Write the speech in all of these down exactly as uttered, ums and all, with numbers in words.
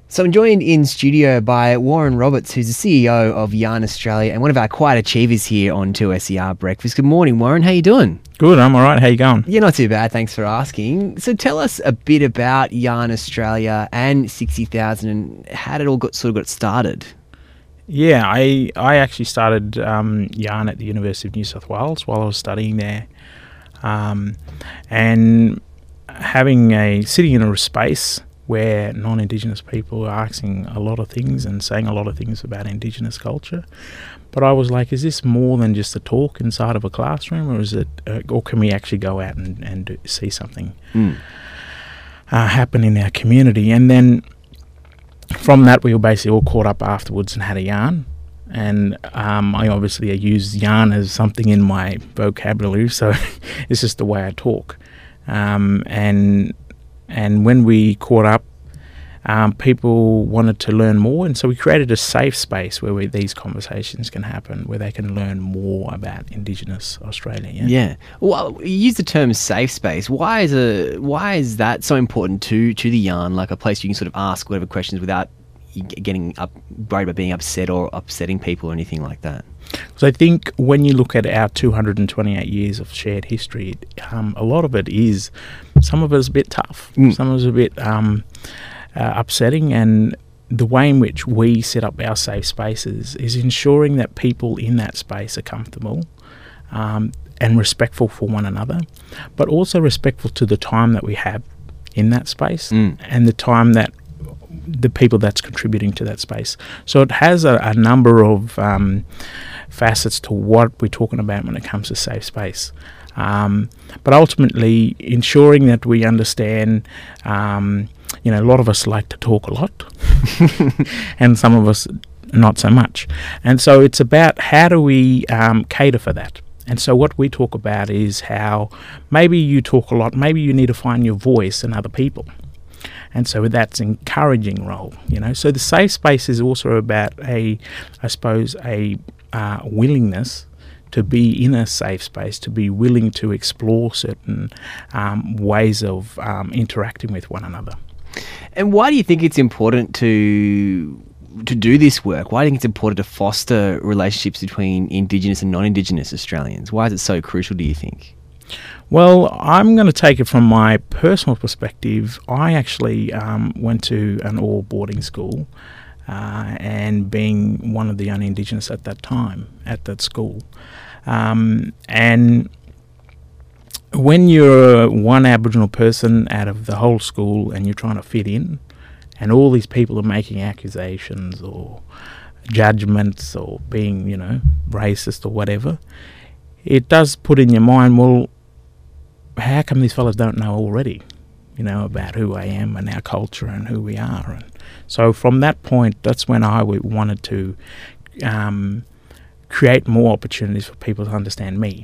So I'm joined in studio by Warren Roberts, who's the C E O of Yarn Australia and one of our quiet achievers here on two S E R Breakfast. Good morning, Warren. How you doing? Good, I'm all right. How you going? Yeah, not too bad. Thanks for asking. So tell us a bit about Yarn Australia and sixty thousand and how it all got sort of got started. Yeah, I I actually started um, Yarn at the University of New South Wales while I was studying there, um, and having a sitting in a space where non-Indigenous people are asking a lot of things and saying a lot of things about Indigenous culture. But I was like, is this more than just a talk inside of a classroom, or is it, uh, or can we actually go out and, and do, see something Mm. uh, happen in our community? And then from that, we were basically all caught up afterwards and had a yarn. And um, I obviously use yarn as something in my vocabulary, so it's just the way I talk. Um, and and when we caught up, um, people wanted to learn more, and so we created a safe space where we, these conversations can happen, where they can learn more about Indigenous Australia. Yeah. Yeah. Well, you use the term safe space. Why is a why is that so important to to the yarn? Like a place you can sort of ask whatever questions without you getting up worried about being upset or upsetting people or anything like that. So I think when you look at our two hundred twenty-eight years of shared history, um, a lot of it is, some of it is a bit tough, Mm. some of it is a bit um, uh, upsetting, and the way in which we set up our safe spaces is ensuring that people in that space are comfortable um, and respectful for one another, but also respectful to the time that we have in that space Mm. and the time that the people that's contributing to that space. So it has a, a number of um, facets to what we're talking about when it comes to safe space. Um, but ultimately, ensuring that we understand, um, you know, a lot of us like to talk a lot, and some of us not so much. And so it's about how do we um, cater for that. And so what we talk about is how maybe you talk a lot, maybe you need to find your voice in other people. And so that's encouraging role, you know. So the safe space is also about a, I suppose, a uh, willingness to be in a safe space, to be willing to explore certain um, ways of um, interacting with one another. And why do you think it's important to to do this work? Why do you think it's important to foster relationships between Indigenous and non-Indigenous Australians? Why is it so crucial, do you think? Well, I'm going to take it from my personal perspective. I actually um, went to an all boarding school, uh, and being one of the only Indigenous at that time at that school. Um, and when you're one Aboriginal person out of the whole school and you're trying to fit in, and all these people are making accusations or judgments or being, you know, racist or whatever, it does put in your mind, well, how come these fellas don't know already, you know, about who I am and our culture and who we are? And so from that point, that's when I w- wanted to um, create more opportunities for people to understand me.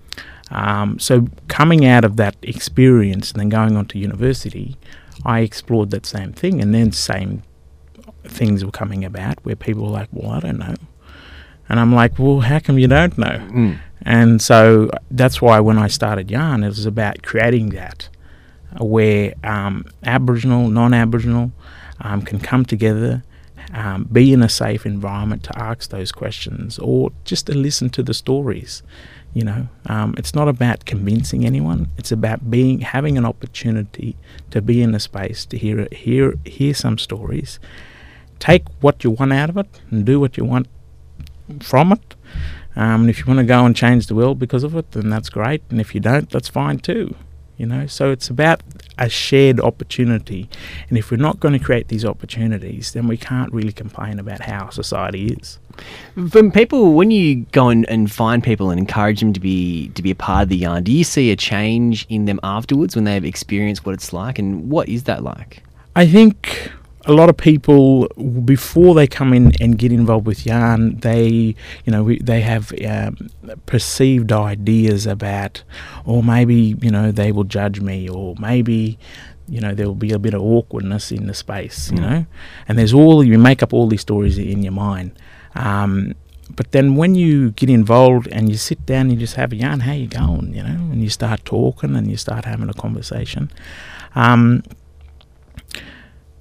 Um, so coming out of that experience and then going on to university, I explored that same thing, and then same things were coming about where people were like, well, I don't know. And I'm like, well, how come you don't know? Mm. And so that's why when I started Yarn, it was about creating that, uh, where um, Aboriginal, non-Aboriginal um, can come together, um, be in a safe environment to ask those questions or just to listen to the stories. You know, um, it's not about convincing anyone. It's about being having an opportunity to be in a space to hear it, hear hear some stories, take what you want out of it, and do what you want from it. Um, and if you want to go and change the world because of it, then that's great. And if you don't, that's fine too. You know, so it's about a shared opportunity. And if we're not going to create these opportunities, then we can't really complain about how our society is. From people, when you go and, and find people and encourage them to be to be a part of the yarn, do you see a change in them afterwards when they've experienced what it's like? And what is that like? I think a lot of people, before they come in and get involved with yarn, they, you know, we, they have um, perceived ideas about, or maybe, you know, they will judge me, or maybe, you know, there will be a bit of awkwardness in the space, you Mm. know, and there's all, you make up all these stories in your mind. Um, but then when you get involved and you sit down and you just have a yarn, how you going, you know, and you start talking and you start having a conversation, um,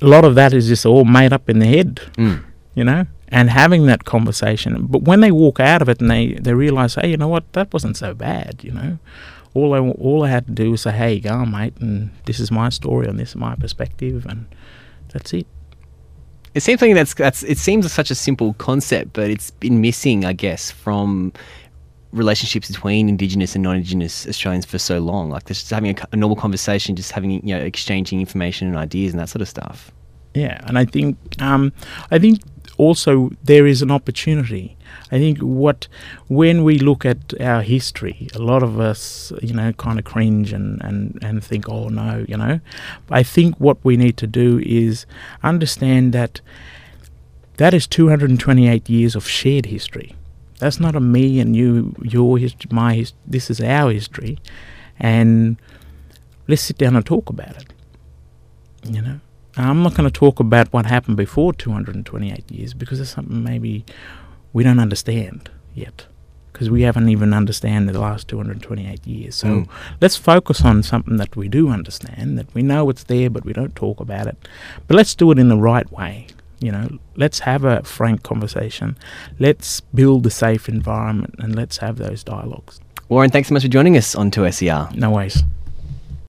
a lot of that is just all made up in the head, Mm. you know, and having that conversation. But when they walk out of it and they, they realise, hey, you know what, that wasn't so bad, you know. All I, all I had to do was say, hey, go on, mate, and this is my story and this is my perspective, and that's it. It seems something that's that's. It seems such a simple concept, but it's been missing, I guess, from relationships between Indigenous and non-Indigenous Australians for so long. Like just having a, a normal conversation, just having, you know, exchanging information and ideas and that sort of stuff. Yeah, and I think um, I think also there is an opportunity. I think what when we look at our history, a lot of us, you know, kind of cringe and, and, and think, oh no, you know. I think what we need to do is understand that that is two hundred twenty-eight years of shared history. That's not a me and you, your history, my history. This is our history, and let's sit down and talk about it. You know, I'm not going to talk about what happened before two hundred twenty-eight years because it's something maybe we don't understand yet, because we haven't even understand the last two hundred twenty-eight years. So Mm. let's focus on something that we do understand, that we know it's there, but we don't talk about it. But let's do it in the right way. You know, let's have a frank conversation. Let's build a safe environment, and let's have those dialogues. Warren, thanks so much for joining us on two S E R. No worries.